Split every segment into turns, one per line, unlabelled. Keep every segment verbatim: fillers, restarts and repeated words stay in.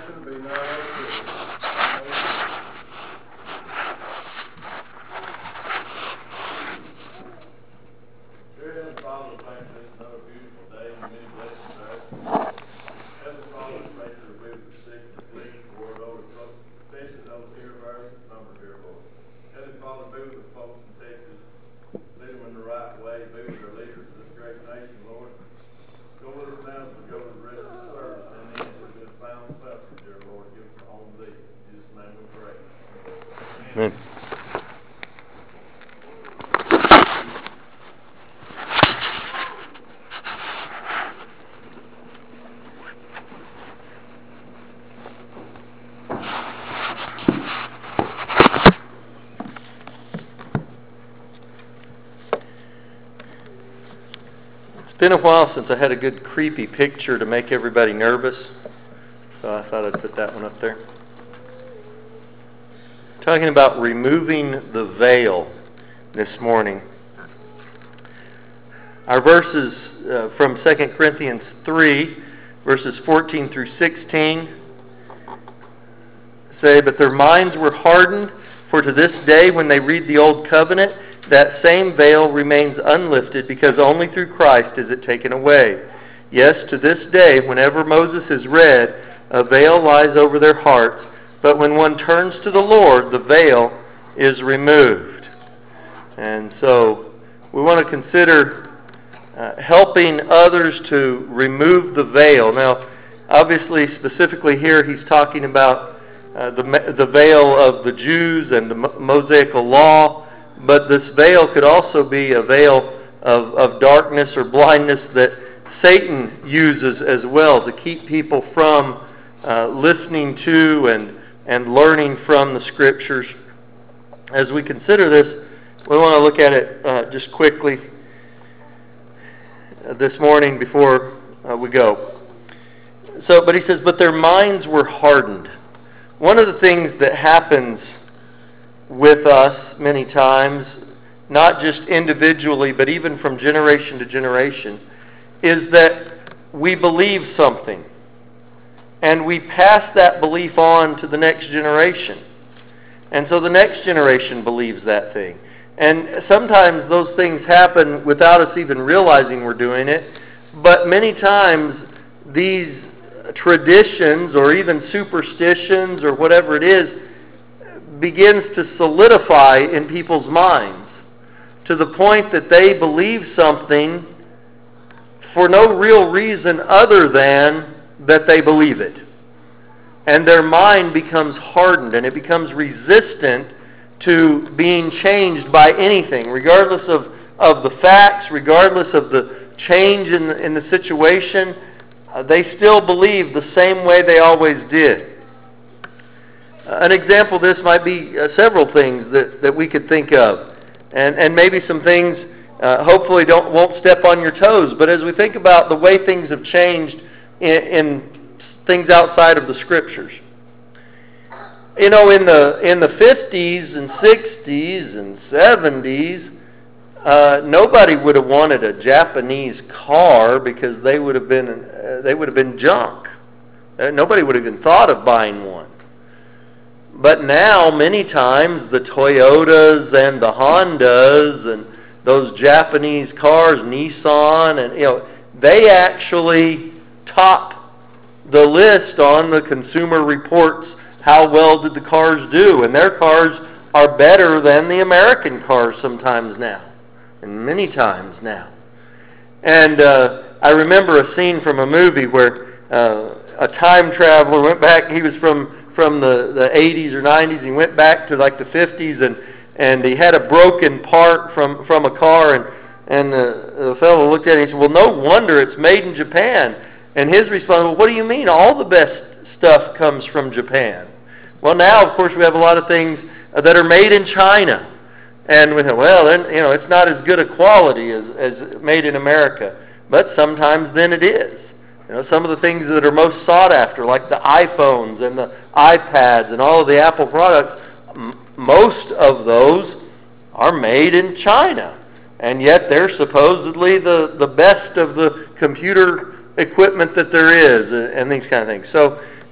blessing be now and forever. Dear Heavenly Father, thank you for this another beautiful day and many blessings there. Heavenly Father, we pray for the weak, the sick, the afflicted, the world over, especially those here of ours that number here, Lord. Heavenly Father, be with the folks in Texas. Lead them in the right way. Be with their leaders of this great nation, Lord. Go with us now as we go to the rest of the service. And then as we've been found suffering, dear Lord, give us on thee. In Jesus' name we pray. Amen. Amen. It's been a while since I had a good creepy picture to make everybody nervous, so I thought I'd put that one up there. Talking about removing the veil this morning. Our verses uh, from Second Corinthians three, verses fourteen through sixteen, say, "But their minds were hardened, for to this day when they read the Old Covenant, that same veil remains unlifted, because only through Christ is it taken away. Yes, to this day, whenever Moses is read, a veil lies over their hearts, but when one turns to the Lord, the veil is removed." And so we want to consider uh, helping others to remove the veil. Now, obviously, specifically here, he's talking about uh, the, the veil of the Jews and the Mosaical law. But this veil could also be a veil of, of darkness or blindness that Satan uses as well to keep people from uh, listening to and, and learning from the Scriptures. As we consider this, we want to look at it uh, just quickly uh, this morning before uh, we go. So, but he says, "But their minds were hardened." One of the things that happens with us many times, not just individually, but even from generation to generation, is that we believe something, and we pass that belief on to the next generation. And so the next generation believes that thing. And sometimes those things happen without us even realizing we're doing it, but many times these traditions or even superstitions or whatever it is begins to solidify in people's minds to the point that they believe something for no real reason other than that they believe it. And their mind becomes hardened and it becomes resistant to being changed by anything, regardless of, of the facts, regardless of the change in the, in the situation. Uh, they still believe the same way they always did. An example of this might be uh, several things that, that we could think of. And, and maybe some things uh, hopefully don't won't step on your toes. But as we think about the way things have changed in, in things outside of the Scriptures. You know, in the in the fifties and sixties and seventies, uh, nobody would have wanted a Japanese car because they would have been uh, they would have been junk. Uh, nobody would have even thought of buying one. But now, many times, the Toyotas and the Hondas and those Japanese cars, Nissan, and you know, they actually top the list on the Consumer Reports. How well did the cars do? And their cars are better than the American cars sometimes now, and many times now. And uh, I remember a scene from a movie where uh, a time traveler went back. He was from from the, the eighties or nineties. He went back to like the fifties, and, and he had a broken part from, from a car, and, and the, the fellow looked at it and he said, "Well, no wonder it's made in Japan." And his response, "Well, what do you mean? All the best stuff comes from Japan." Well, now, of course, we have a lot of things that are made in China. And we think, well, then, you know, it's not as good a quality as, as made in America. But sometimes then it is. You know, some of the things that are most sought after, like the iPhones and the iPads and all of the Apple products, m- most of those are made in China. And yet they're supposedly the, the best of the computer equipment that there is, and these kind of things. So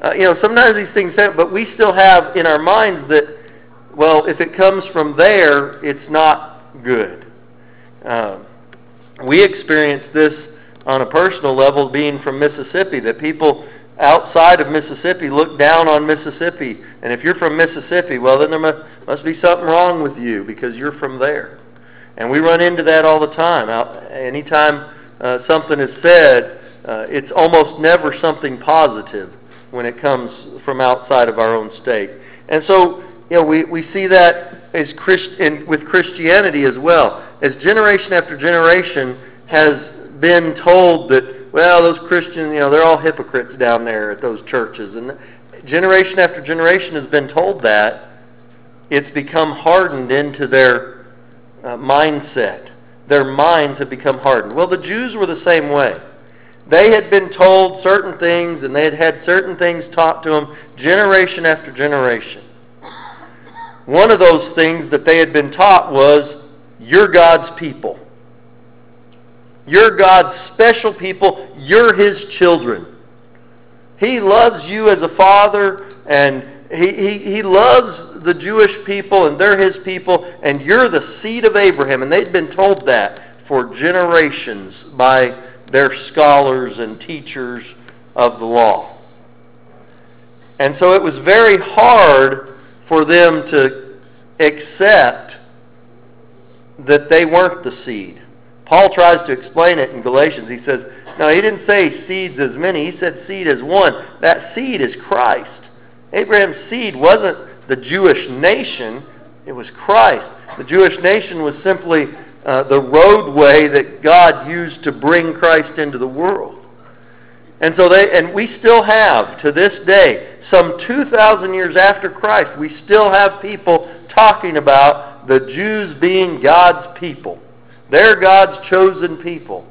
uh, you know, sometimes these things happen, but we still have in our minds that, well, if it comes from there, it's not good. Um, we experienced this on a personal level being from Mississippi, that people outside of Mississippi look down on Mississippi. And if you're from Mississippi, well, then there must, must be something wrong with you because you're from there. And we run into that all the time. Anytime uh, something is said, uh, it's almost never something positive when it comes from outside of our own state. And so, you know, we, we see that as Christ, in, with Christianity as well. As generation after generation has been told that, well, those Christians, you know, they're all hypocrites down there at those churches. And generation after generation has been told that. It's become hardened into their uh, mindset. Their minds have become hardened. Well, the Jews were the same way. They had been told certain things, and they had had certain things taught to them generation after generation. One of those things that they had been taught was, you're God's people. You're God's special people. You're His children. He loves you as a father, and he, he, he loves the Jewish people, and they're His people, and you're the seed of Abraham. And they'd been told that for generations by their scholars and teachers of the law. And so it was very hard for them to accept that they weren't the seed. Paul tries to explain it in Galatians. He says, no, he didn't say seeds as many. He said seed as one. That seed is Christ. Abraham's seed wasn't the Jewish nation. It was Christ. The Jewish nation was simply uh, the roadway that God used to bring Christ into the world. And so they, and we still have, to this day, some two thousand years after Christ, we still have people talking about the Jews being God's people. They're God's chosen people.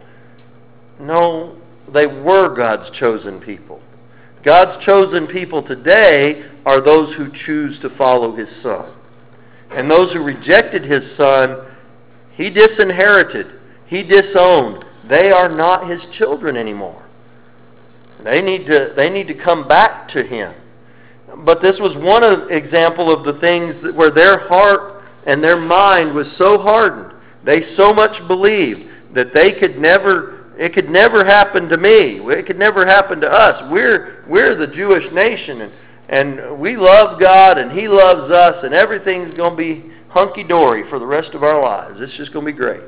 No, they were God's chosen people. God's chosen people today are those who choose to follow His Son. And those who rejected His Son, He disinherited. He disowned. They are not His children anymore. They need to, they need to come back to Him. But this was one of, example of the things that, where their heart and their mind was so hardened. They so much believed that they could never, it could never happen to me. It could never happen to us. We're, we're the Jewish nation, and, and we love God, and He loves us, and everything's going to be hunky-dory for the rest of our lives. It's just going to be great.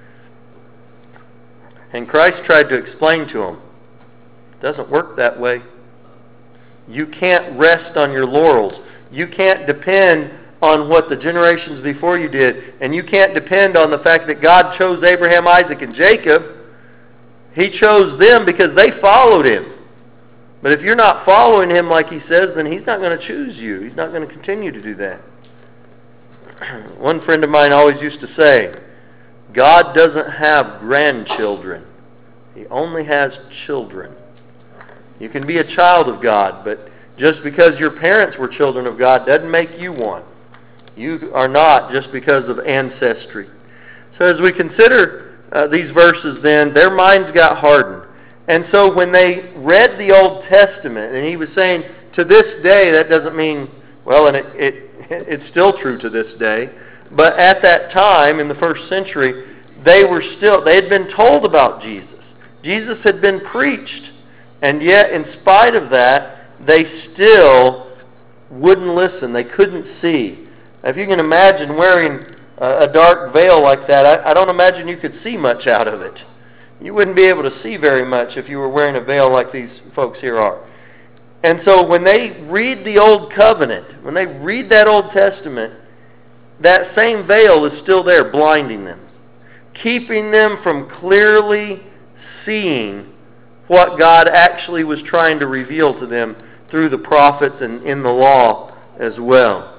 And Christ tried to explain to them, it doesn't work that way. You can't rest on your laurels. You can't depend on what the generations before you did. And you can't depend on the fact that God chose Abraham, Isaac, and Jacob. He chose them because they followed Him. But if you're not following Him like He says, then He's not going to choose you. He's not going to continue to do that. One friend of mine always used to say, God doesn't have grandchildren. He only has children. You can be a child of God, but just because your parents were children of God doesn't make you one. You are not just because of ancestry. So as we consider uh, these verses then, their minds got hardened. And so when they read the Old Testament, and he was saying, to this day, that doesn't mean, well, and it, it it's still true to this day, but at that time, in the first century, they were still, they had been told about Jesus. Jesus had been preached. And yet, in spite of that, they still wouldn't listen. They couldn't see. If you can imagine wearing a dark veil like that, I, I don't imagine you could see much out of it. You wouldn't be able to see very much if you were wearing a veil like these folks here are. And so when they read the Old Covenant, when they read that Old Testament, that same veil is still there, blinding them, keeping them from clearly seeing what God actually was trying to reveal to them through the prophets and in the law as well.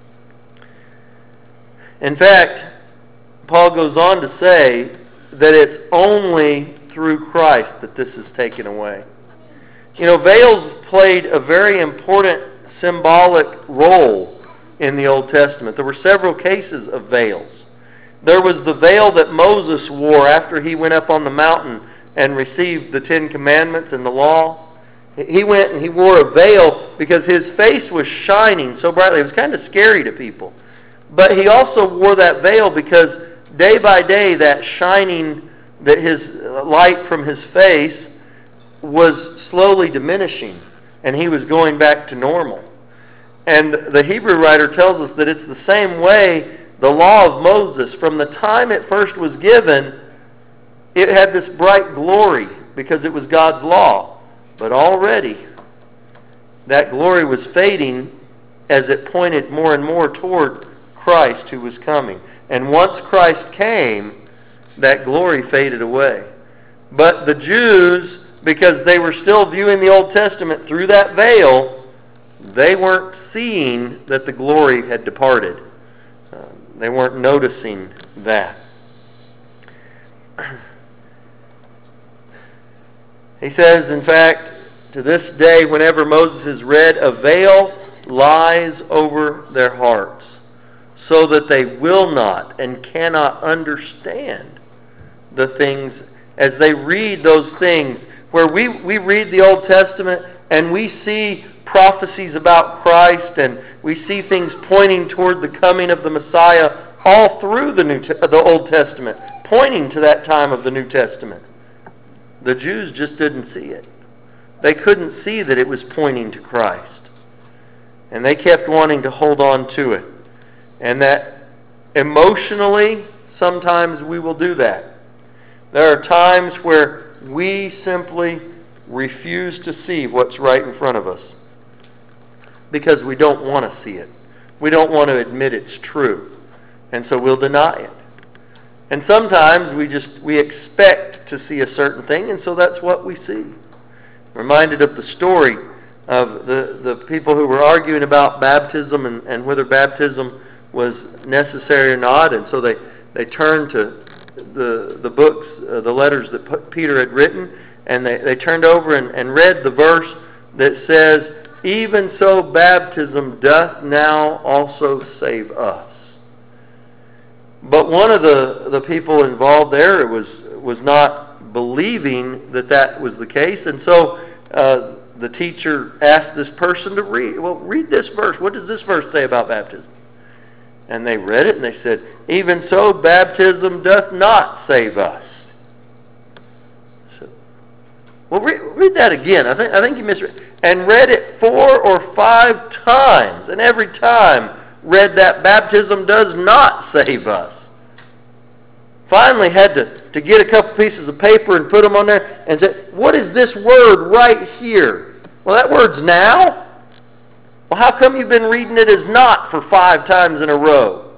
In fact, Paul goes on to say that it's only through Christ that this is taken away. You know, veils played a very important symbolic role in the Old Testament. There were several cases of veils. There was the veil that Moses wore after he went up on the mountain and received the Ten Commandments and the law. He went and he wore a veil because his face was shining so brightly. It was kind of scary to people. But he also wore that veil because day by day that shining, that his light from his face was slowly diminishing, and he was going back to normal. And the Hebrew writer tells us that it's the same way the law of Moses, from the time it first was given, it had this bright glory because it was God's law. But already, that glory was fading as it pointed more and more toward Christ who was coming. And once Christ came, that glory faded away. But the Jews, because they were still viewing the Old Testament through that veil, they weren't seeing that the glory had departed. Uh, they weren't noticing that. He says, in fact, to this day, whenever Moses is read, a veil lies over their hearts, so that they will not and cannot understand the things as they read those things. Where we, we read the Old Testament and we see prophecies about Christ and we see things pointing toward the coming of the Messiah all through the New the Old Testament, pointing to that time of the New Testament. The Jews just didn't see it. They couldn't see that it was pointing to Christ. And they kept wanting to hold on to it. And that emotionally, sometimes we will do that. There are times where we simply refuse to see what's right in front of us because we don't want to see it. We don't want to admit it's true. And so we'll deny it. And sometimes we just we expect to see a certain thing, and so that's what we see. Reminded of the story of the, the people who were arguing about baptism and, and whether baptism was necessary or not, and so they, they turned to the the books, uh, the letters that Peter had written, and they, they turned over and, and read the verse that says, "Even so baptism doth now also save us." But one of the, the people involved there was was not believing that that was the case, and so uh, the teacher asked this person to read, well, read this verse. What does this verse say about baptism? And they read it, and they said, "Even so, baptism doth not save us." So, well, read, read that again. I think I think you misread. And read it four or five times, and every time read that baptism does not save us. Finally had to, to get a couple pieces of paper and put them on there and say, "What is this word right here?" Well, that word's now. Well, how come you've been reading it as not for five times in a row?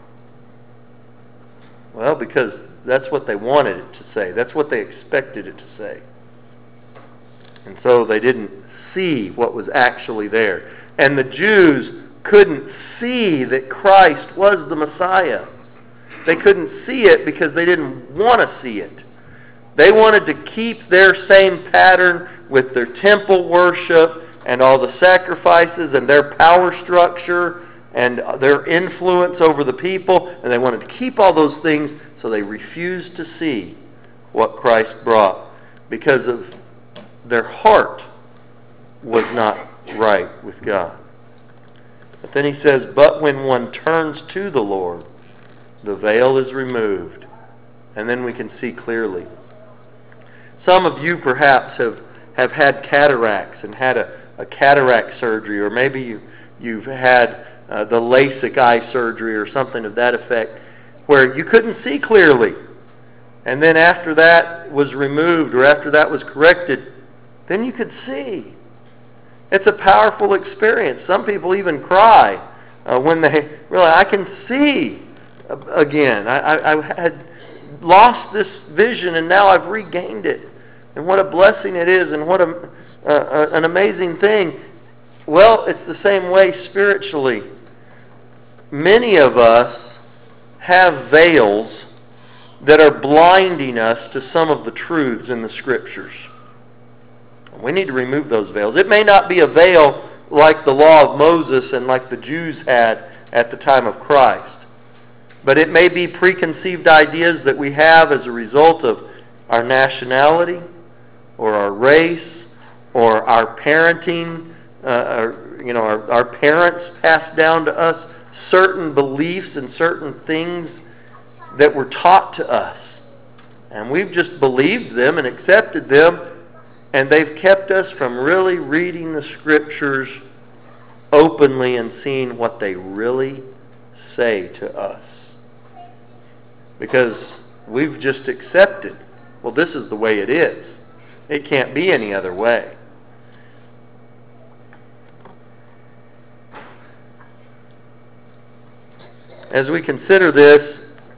Well, because that's what they wanted it to say. That's what they expected it to say. And so they didn't see what was actually there. And the Jews couldn't see that Christ was the Messiah. They couldn't see it because they didn't want to see it. They wanted to keep their same pattern with their temple worship and all the sacrifices and their power structure and their influence over the people, and they wanted to keep all those things, so they refused to see what Christ brought because of their heart was not right with God. But then he says, "But when one turns to the Lord, the veil is removed," and then we can see clearly. Some of you perhaps have, have had cataracts and had a, a cataract surgery, or maybe you, you've had uh, the LASIK eye surgery or something of that effect, where you couldn't see clearly. And then after that was removed, or after that was corrected, then you could see. It's a powerful experience. Some people even cry uh, when they realize, I can see again. I, I, I had lost this vision, and now I've regained it. And what a blessing it is, and what a, uh, an amazing thing. Well, it's the same way spiritually. Many of us have veils that are blinding us to some of the truths in the Scriptures. We need to remove those veils. It may not be a veil like the law of Moses and like the Jews had at the time of Christ, but it may be preconceived ideas that we have as a result of our nationality or our race or our parenting, uh, or, you know, our, our parents passed down to us certain beliefs and certain things that were taught to us. And we've just believed them and accepted them, and they've kept us from really reading the Scriptures openly and seeing what they really say to us. Because we've just accepted, well, this is the way it is. It can't be any other way. As we consider this,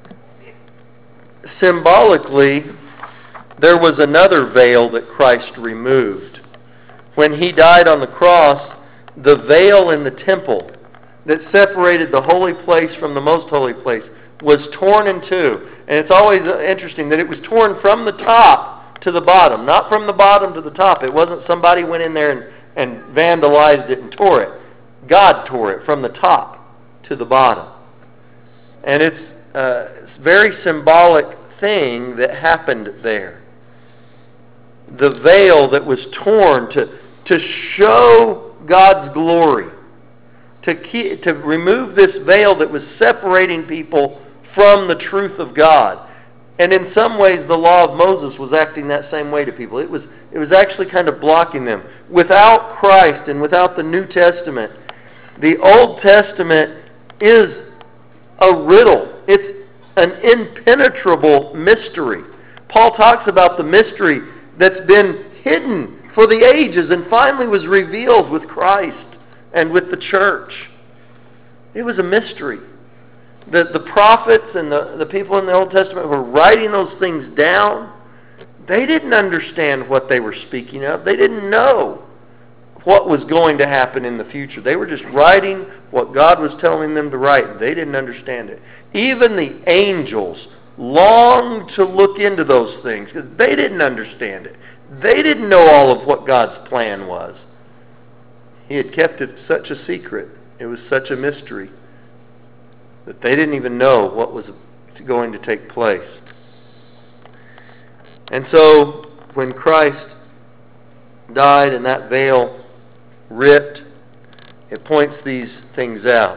symbolically, there was another veil that Christ removed. When He died on the cross, the veil in the temple that separated the holy place from the most holy place was torn in two. And it's always interesting that it was torn from the top to the bottom, not from the bottom to the top. It wasn't somebody went in there and, and vandalized it and tore it. God tore it from the top to the bottom. And it's a very symbolic thing that happened there. The veil that was torn to, to show God's glory, to keep, to remove this veil that was separating people from the truth of God. And in some ways, the law of Moses was acting that same way to people. It was, it was actually kind of blocking them. Without Christ and without the New Testament, the Old Testament is a riddle. It's an impenetrable mystery. Paul talks about the mystery that's been hidden for the ages and finally was revealed with Christ and with the church. It was a mystery. The, the prophets and the, the people in the Old Testament who were writing those things down, they didn't understand what they were speaking of. They didn't know what was going to happen in the future. They were just writing what God was telling them to write. They didn't understand it. Even the angels longed to look into those things because they didn't understand it. They didn't know all of what God's plan was. He had kept it such a secret. It was such a mystery that they didn't even know what was going to take place. And so when Christ died and that veil ripped, it points these things out.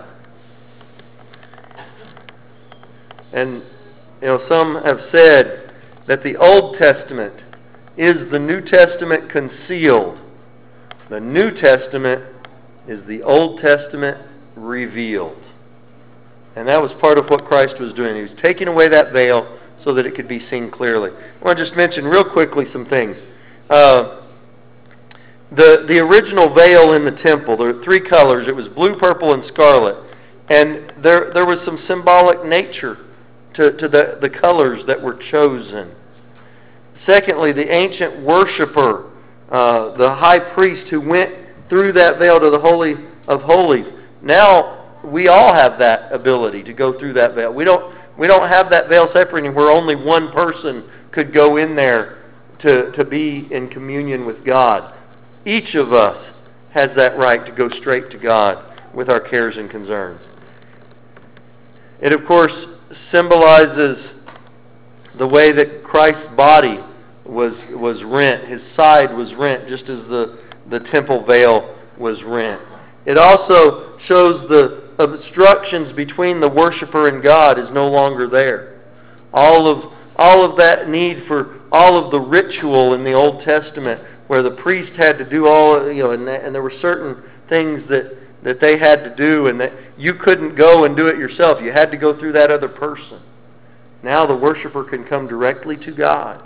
And you know, some have said that the Old Testament is the New Testament concealed. The New Testament is the Old Testament revealed. And that was part of what Christ was doing. He was taking away that veil so that it could be seen clearly. I want to just mention real quickly some things. Uh, the, the original veil in the temple, there were three colors. It was blue, purple, and scarlet. And there, there was some symbolic nature to, to the, the colors that were chosen. Secondly, the ancient worshiper, uh, the high priest who went through that veil to the Holy of Holies. Now, we all have that ability to go through that veil. We don't, we don't have that veil separating where only one person could go in there to, to be in communion with God. Each of us has that right to go straight to God with our cares and concerns. It, of course, symbolizes the way that Christ's body was was rent. His side was rent just as the, the temple veil was rent. It also shows the obstructions between the worshiper and God is no longer there. All of all of that need for all of the ritual in the Old Testament where the priest had to do all, you know, and, and there were certain things that, that they had to do and that you couldn't go and do it yourself. You had to go through that other person. Now the worshiper can come directly to God.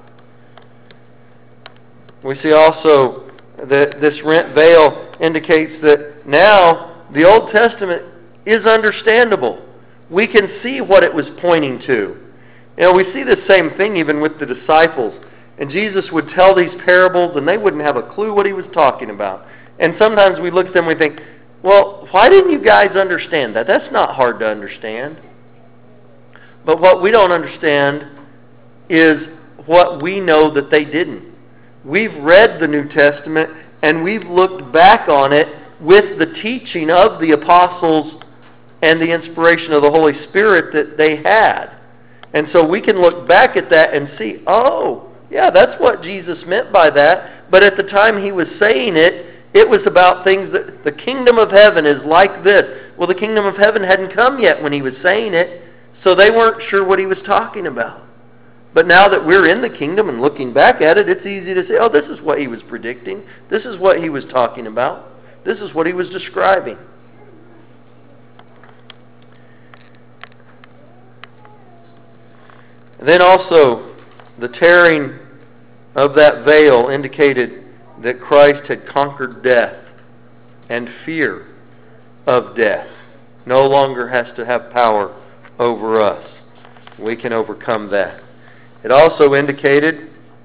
We see also that this rent veil indicates that now the Old Testament is understandable. We can see what it was pointing to. You know, we see the same thing even with the disciples. And Jesus would tell these parables and they wouldn't have a clue what he was talking about. And sometimes we look at them and we think, well, why didn't you guys understand that? That's not hard to understand. But what we don't understand is what we know that they didn't. We've read the New Testament and we've looked back on it with the teaching of the apostles and the inspiration of the Holy Spirit that they had. And so we can look back at that and see, oh, Yeah, that's what Jesus meant by that. But at the time he was saying it, it was about things that the kingdom of heaven is like this. Well, the kingdom of heaven hadn't come yet when he was saying it, so they weren't sure what he was talking about. But now that we're in the kingdom and looking back at it, it's easy to say, oh, this is what he was predicting. This is what he was talking about. This is what he was describing. And then also, the tearing of that veil indicated that Christ had conquered death, and fear of death no longer has to have power over us. We can overcome that. It also indicated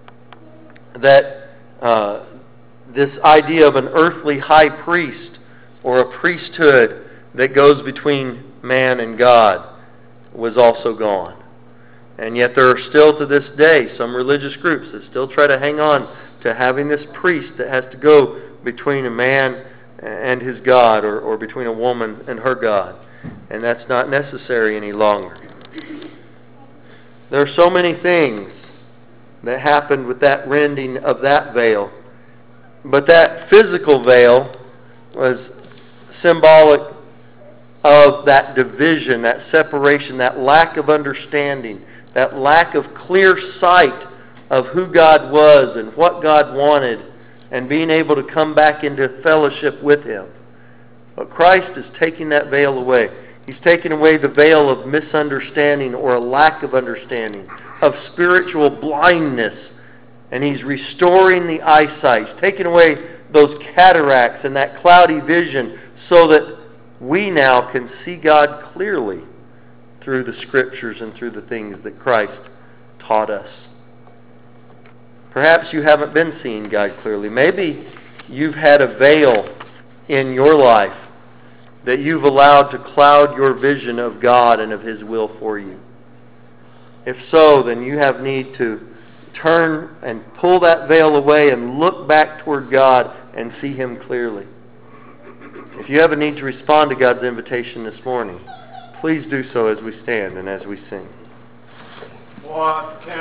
that uh, this idea of an earthly high priest or a priesthood that goes between man and God was also gone. And yet there are still to this day some religious groups that still try to hang on to having this priest that has to go between a man and his God, or, or between a woman and her God. And that's not necessary any longer. There are so many things that happened with that rending of that veil. But that physical veil was symbolic of that division, that separation, that lack of understanding, that lack of clear sight of who God was and what God wanted, and being able to come back into fellowship with Him. But Christ is taking that veil away. He's taken away the veil of misunderstanding or a lack of understanding, of spiritual blindness, and He's restoring the eyesight. He's taking away those cataracts and that cloudy vision so that we now can see God clearly through the Scriptures and through the things that Christ taught us. Perhaps you haven't been seeing God clearly. Maybe you've had a veil in your life that you've allowed to cloud your vision of God and of His will for you. If so, then you have need to turn and pull that veil away and look back toward God and see Him clearly. If you have a need to respond to God's invitation this morning, please do so as we stand and as we sing.
What can